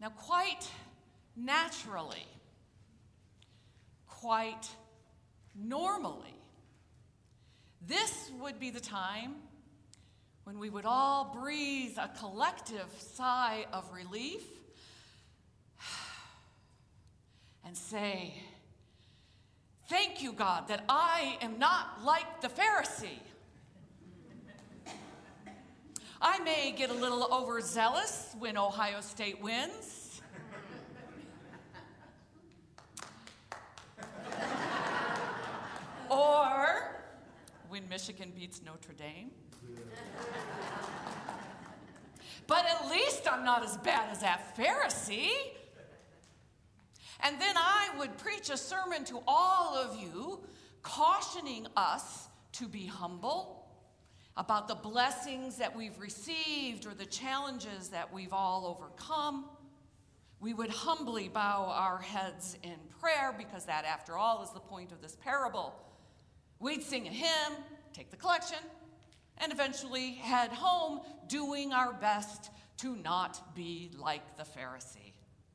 Now, quite naturally, quite normally, this would be the time when we would all breathe a collective sigh of relief and say, "Thank you, God, that I am not like the Pharisee." I may get a little overzealous when Ohio State wins. Or when Michigan beats Notre Dame. But at least I'm not as bad as that Pharisee. And then I would preach a sermon to all of you, cautioning us to be humble about the blessings that we've received or the challenges that we've all overcome. We would humbly bow our heads in prayer because that, after all, is the point of this parable. We'd sing a hymn, take the collection, and eventually head home doing our best to not be like the Pharisee.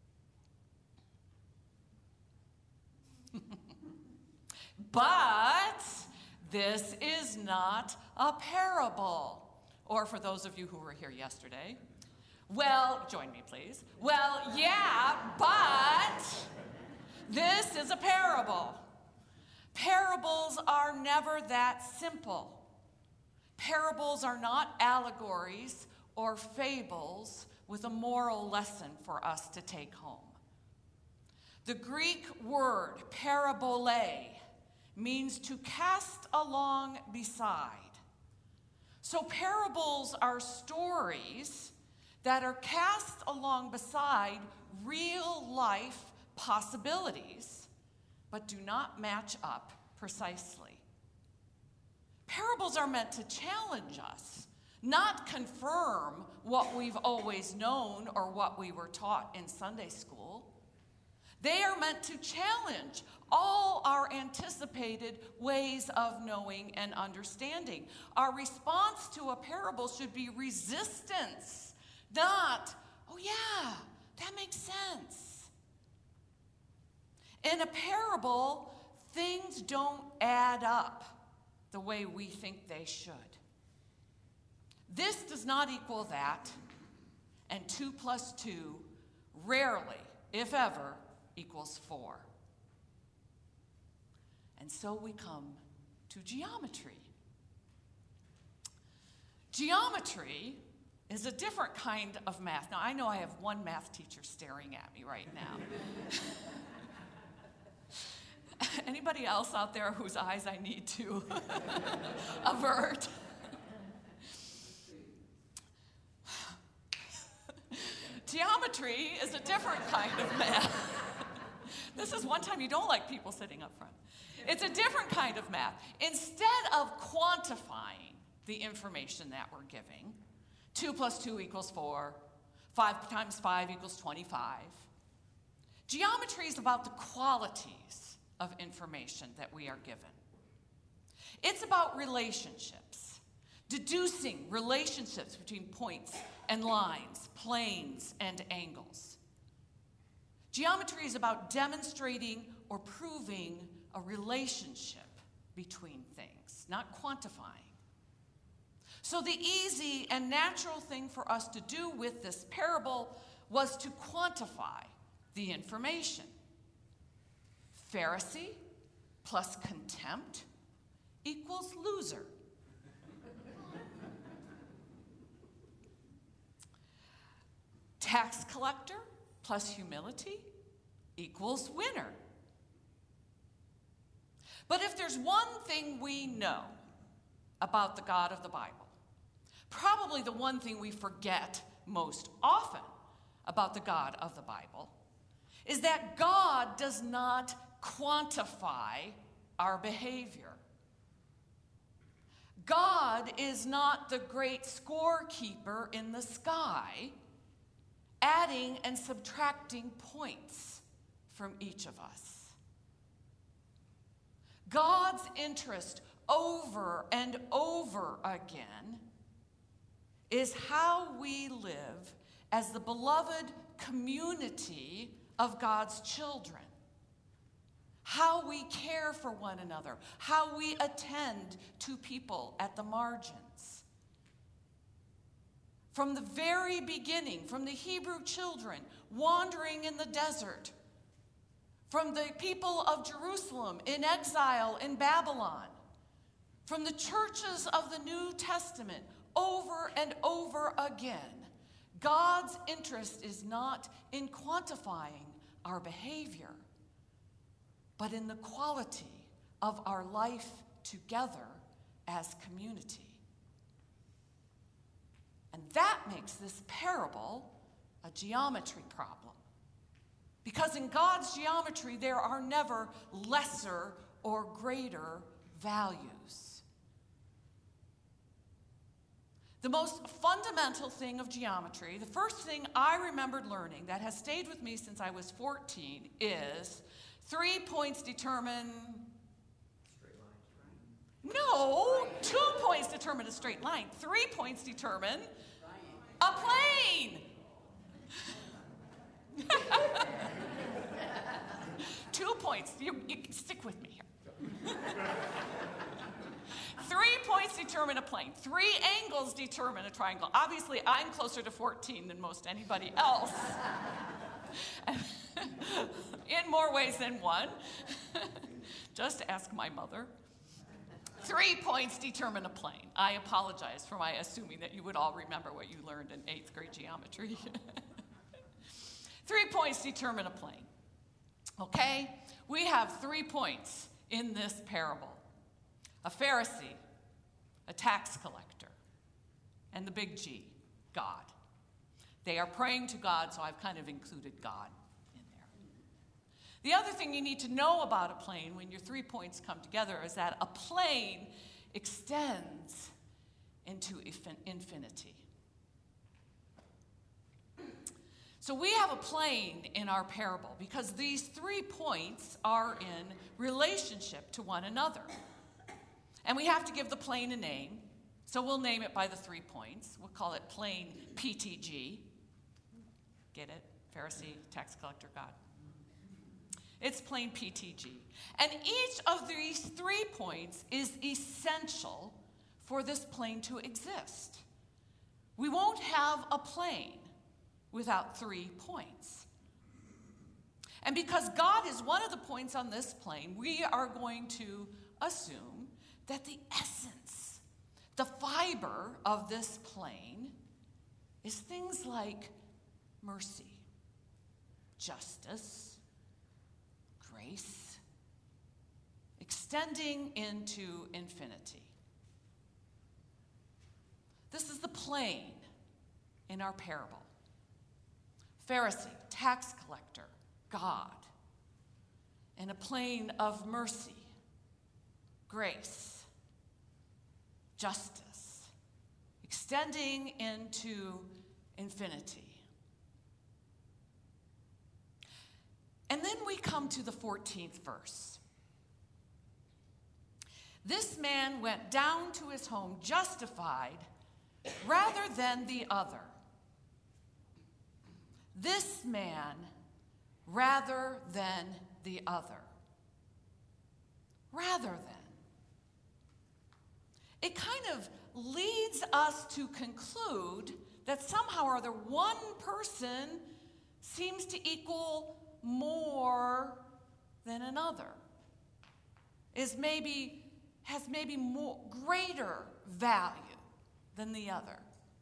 But this is not a parable. Or for those of you who were here yesterday, well, join me please. Well, yeah, but this is a parable. Parables are never that simple. Parables are not allegories or fables with a moral lesson for us to take home. The Greek word parabole means to cast along beside. So parables are stories that are cast along beside real life possibilities, but do not match up precisely. Parables are meant to challenge us, not confirm what we've always known or what we were taught in Sunday school. They are meant to challenge all our anticipated ways of knowing and understanding. Our response to a parable should be resistance, not, "Oh yeah, that makes sense." In a parable, things don't add up the way we think they should. This does not equal that, and 2 + 2 rarely, if ever, equals 4. And so we come to geometry. Geometry is a different kind of math. Now, I know I have one math teacher staring at me right now. Anybody else out there whose eyes I need to avert? Geometry is a different kind of math. This is one time you don't like people sitting up front. It's a different kind of math. Instead of quantifying the information that we're giving, 2 + 2 = 4, 5 × 5 = 25. Geometry is about the qualities of information that we are given. It's about relationships, deducing relationships between points and lines, planes and angles. Geometry is about demonstrating or proving a relationship between things, not quantifying. So the easy and natural thing for us to do with this parable was to quantify the information. Pharisee plus contempt equals loser. Tax collector plus humility equals winner. But if there's one thing we know about the God of the Bible, probably the one thing we forget most often about the God of the Bible, is that God does not quantify our behavior. God is not the great scorekeeper in the sky, adding and subtracting points from each of us. God's interest over and over again is how we live as the beloved community of God's children. How we care for one another, how we attend to people at the margins. From the very beginning, from the Hebrew children wandering in the desert, from the people of Jerusalem in exile in Babylon, from the churches of the New Testament over and over again, God's interest is not in quantifying our behavior, but in the quality of our life together as community. And that makes this parable a geometry problem. Because in God's geometry, there are never lesser or greater values. The most fundamental thing of geometry, the first thing I remembered learning that has stayed with me since I was 14 is 3 points determine... Straight line. No, 2 points determine a straight line. 3 points determine a plane. 2 points. You stick with me here. 3 points determine a plane. 3 angles determine a triangle. Obviously, I'm closer to 14 than most anybody else. In more ways than one. Just ask my mother. 3 points determine a plane. I apologize for my assuming that you would all remember what you learned in 8th grade geometry. 3 points determine a plane. Okay? We have 3 points in this parable. A Pharisee, a tax collector, and the big G, God. They are praying to God, so I've kind of included God in there. The other thing you need to know about a plane when your 3 points come together is that a plane extends into infinity. So we have a plane in our parable because these 3 points are in relationship to one another. And we have to give the plane a name, so we'll name it by the 3 points. We'll call it plane PTG. Get it? Pharisee, tax collector, God. It's plane PTG. And each of these 3 points is essential for this plane to exist. We won't have a plane without 3 points. And because God is one of the points on this plane, we are going to assume that the essence, the fiber of this plane is things like mercy, justice, grace, extending into infinity. This is the plane in our parable. Pharisee, tax collector, God, in a plane of mercy, grace, justice, extending into infinity. And then we come to the 14th verse. This man went down to his home justified rather than the other. This man rather than the other. Rather than. It kind of leads us to conclude that somehow or other one person seems to equal more than another, has maybe more greater value than the other.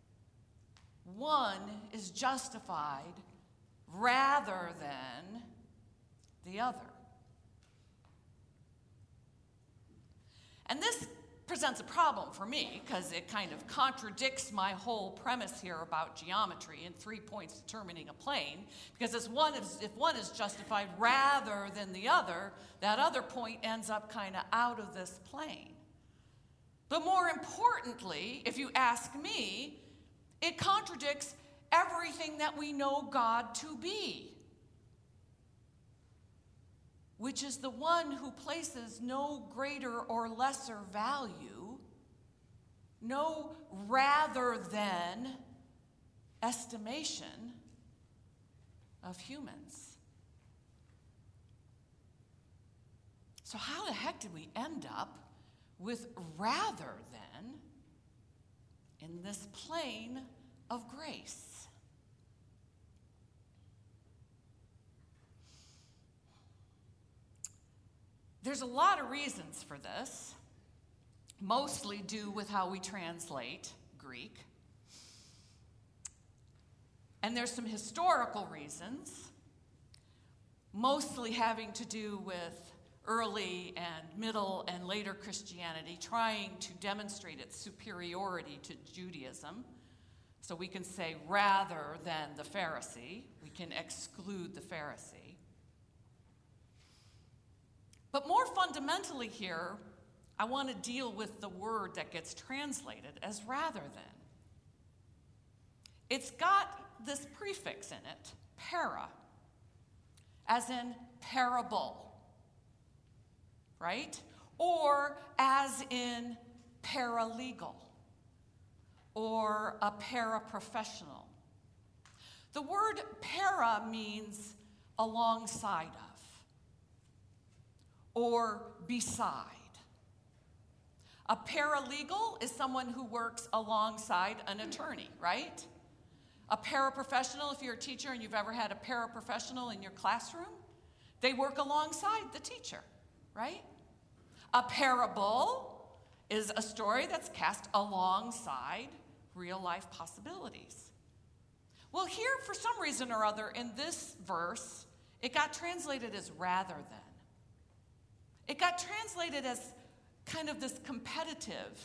One is justified rather than the other. And this presents a problem for me because it kind of contradicts my whole premise here about geometry and 3 points determining a plane. Because if one is justified rather than the other, that other point ends up kind of out of this plane. But more importantly, if you ask me, it contradicts everything that we know God to be, which is the one who places no greater or lesser value, no rather than estimation of humans. So how the heck did we end up with rather than in this plane of grace? There's a lot of reasons for this, mostly due with how we translate Greek. And there's some historical reasons, mostly having to do with early and middle and later Christianity trying to demonstrate its superiority to Judaism. So we can say rather than the Pharisee, we can exclude the Pharisee. But more fundamentally here, I want to deal with the word that gets translated as rather than. It's got this prefix in it, para, as in parable, right? Or as in paralegal, or a paraprofessional. The word para means alongside of, or beside. A paralegal is someone who works alongside an attorney, right? A paraprofessional, if you're a teacher and you've ever had a paraprofessional in your classroom, they work alongside the teacher, right? A parable is a story that's cast alongside real life possibilities. Well, here, for some reason or other, in this verse, it got translated as rather than. It got translated as kind of this competitive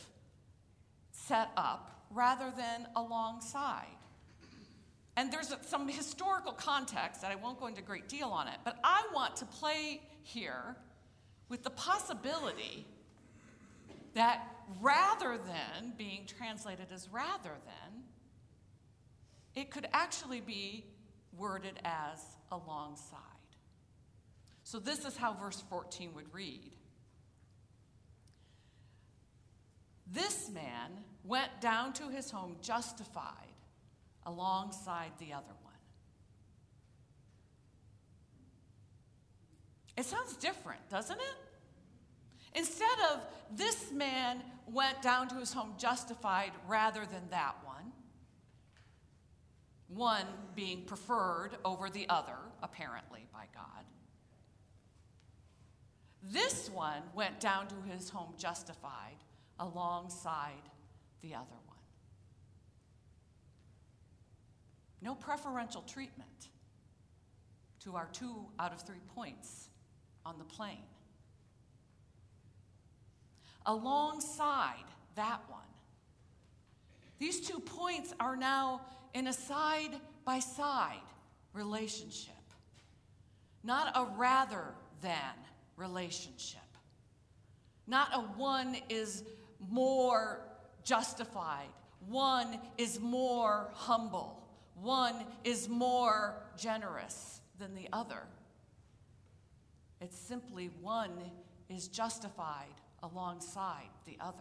setup rather than alongside. And there's some historical context that I won't go into a great deal on it, but I want to play here with the possibility that rather than being translated as rather than, it could actually be worded as alongside. So this is how verse 14 would read. This man went down to his home justified alongside the other one. It sounds different, doesn't it? Instead of this man went down to his home justified rather than that one being preferred over the other, apparently, by God. This one went down to his home justified alongside the other one. No preferential treatment to our 2 out of 3 points on the plane. Alongside that one. These 2 points are now in a side-by-side relationship, not a rather than relationship. Not a one is more justified, one is more humble, one is more generous than the other. It's simply one is justified alongside the other.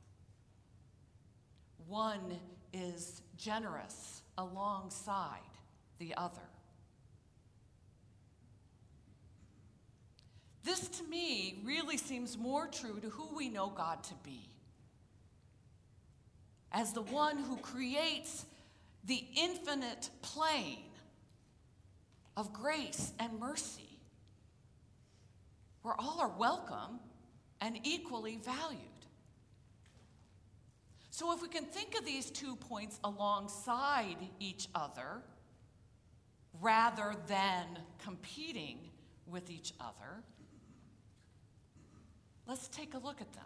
One is generous alongside the other. This, to me, really seems more true to who we know God to be. As the one who creates the infinite plane of grace and mercy, where all are welcome and equally valued. So if we can think of these 2 points alongside each other, rather than competing with each other, let's take a look at them.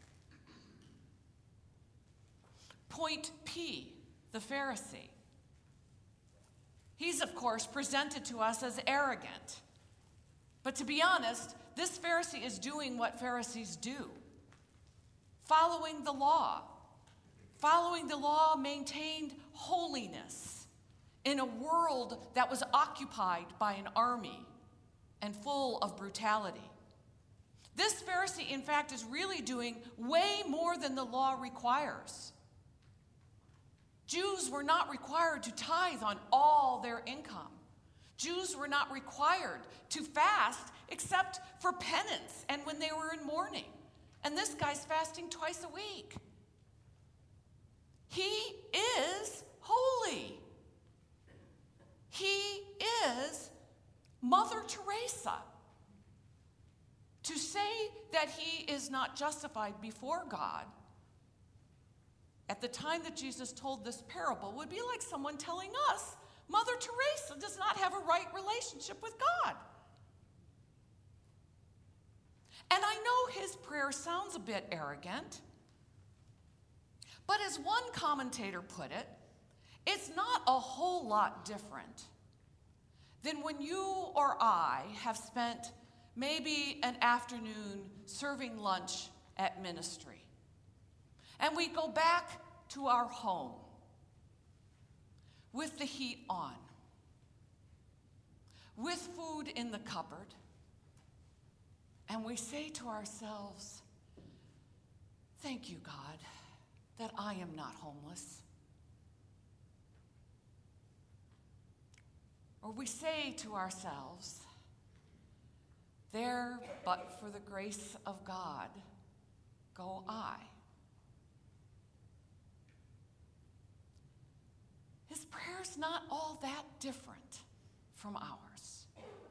Point P, the Pharisee. He's, of course, presented to us as arrogant. But to be honest, this Pharisee is doing what Pharisees do. Following the law. Following the law maintained holiness in a world that was occupied by an army and full of brutality. This Pharisee, in fact, is really doing way more than the law requires. Jews were not required to tithe on all their income. Jews were not required to fast except for penance and when they were in mourning. And this guy's fasting twice a week. He is holy. He is Mother Teresa. To say that he is not justified before God at the time that Jesus told this parable would be like someone telling us Mother Teresa does not have a right relationship with God. And I know his prayer sounds a bit arrogant, but as one commentator put it, it's not a whole lot different than when you or I have spent maybe an afternoon serving lunch at ministry. And we go back to our home with the heat on, with food in the cupboard, and we say to ourselves, "Thank you, God, that I am not homeless." Or we say to ourselves, "There, but for the grace of God, go I." His prayer's not all that different from ours.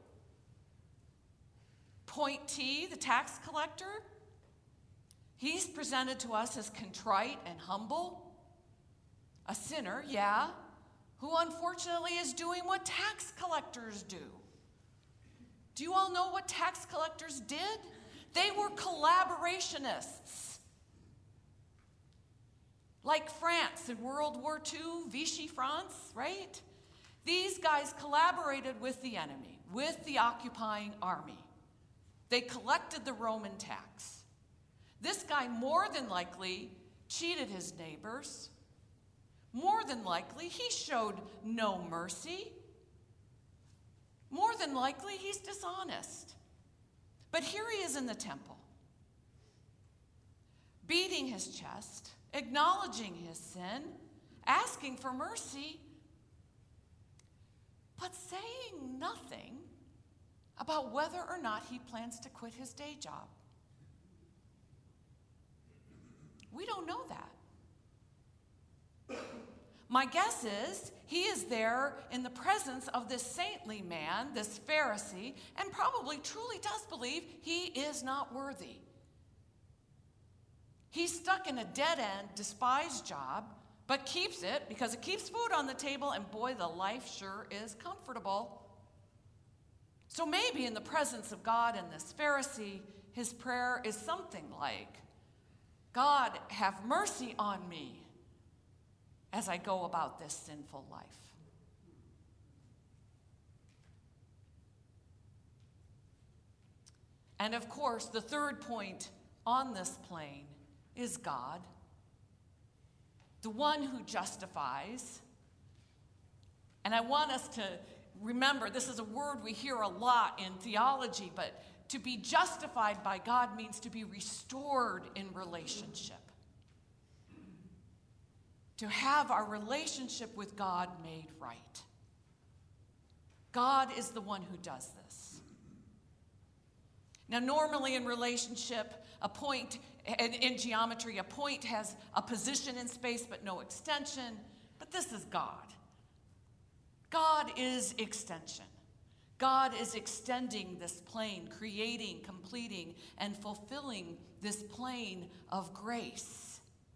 Point T, the tax collector, he's presented to us as contrite and humble, a sinner, yeah, who unfortunately is doing what tax collectors do. Do you all know what tax collectors did? They were collaborationists. Like France in World War II, Vichy France, right? These guys collaborated with the enemy, with the occupying army. They collected the Roman tax. This guy more than likely cheated his neighbors. More than likely, he showed no mercy. More than likely, he's dishonest. But here he is in the temple, beating his chest, acknowledging his sin, asking for mercy, but saying nothing about whether or not he plans to quit his day job. We don't know that. My guess is he is there in the presence of this saintly man, this Pharisee, and probably truly does believe he is not worthy. He's stuck in a dead-end, despised job, but keeps it because it keeps food on the table, and boy, the life sure is comfortable. So maybe in the presence of God and this Pharisee, his prayer is something like, "God, have mercy on me as I go about this sinful life." And of course, the third point on this plane is God, the one who justifies. And I want us to remember, this is a word we hear a lot in theology, but to be justified by God means to be restored in relationship. To have our relationship with God made right. God is the one who does this. Now, normally in relationship, a point, in geometry, a point has a position in space but no extension, but this is God. God is extension. God is extending this plane, creating, completing, and fulfilling this plane of grace.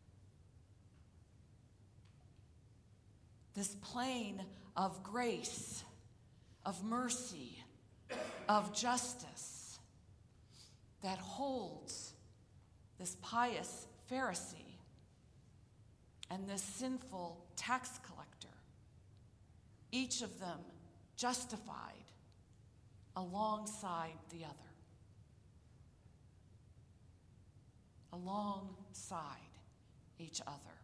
This plane of grace, of mercy, of justice that holds this pious Pharisee and this sinful tax collector, each of them justified alongside the other. Alongside each other.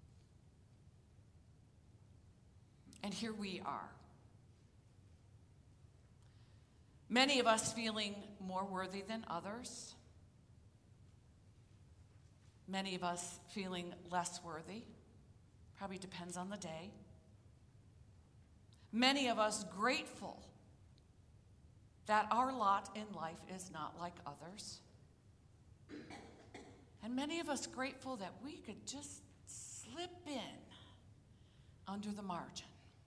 And here we are. Many of us feeling more worthy than others. Many of us feeling less worthy, Probably depends on the day. Many of us grateful that our lot in life is not like others. And many of us grateful that we could just slip in under the margin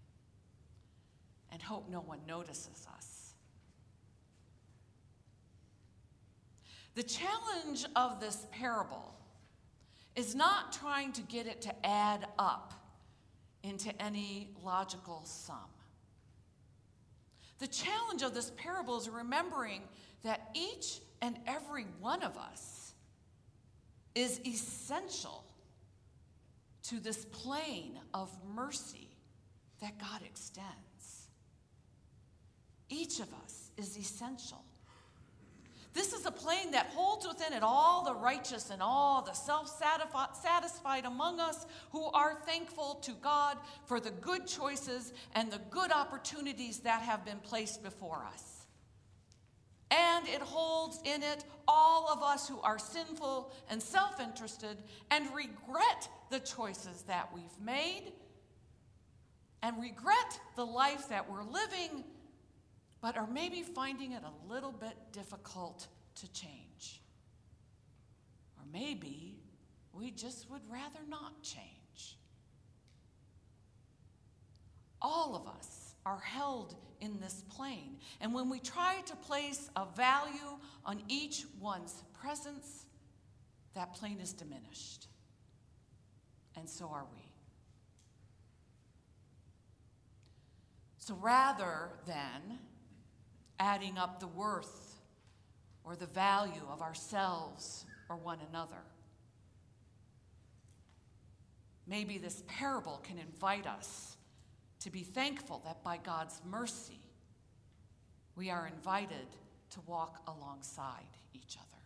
and hope no one notices us. The challenge of this parable is not trying to get it to add up into any logical sum. The challenge of this parable is remembering that each and every one of us is essential to this plane of mercy that God extends. Each of us is essential. This is a plane that holds within it all the righteous and all the self-satisfied among us who are thankful to God for the good choices and the good opportunities that have been placed before us. And it holds in it all of us who are sinful and self-interested and regret the choices that we've made and regret the life that we're living, but are maybe finding it a little bit difficult to change. Or maybe we just would rather not change. All of us are held in this plane, and when we try to place a value on each one's presence, that plane is diminished. And so are we. So rather than adding up the worth or the value of ourselves or one another, maybe this parable can invite us to be thankful that by God's mercy, we are invited to walk alongside each other.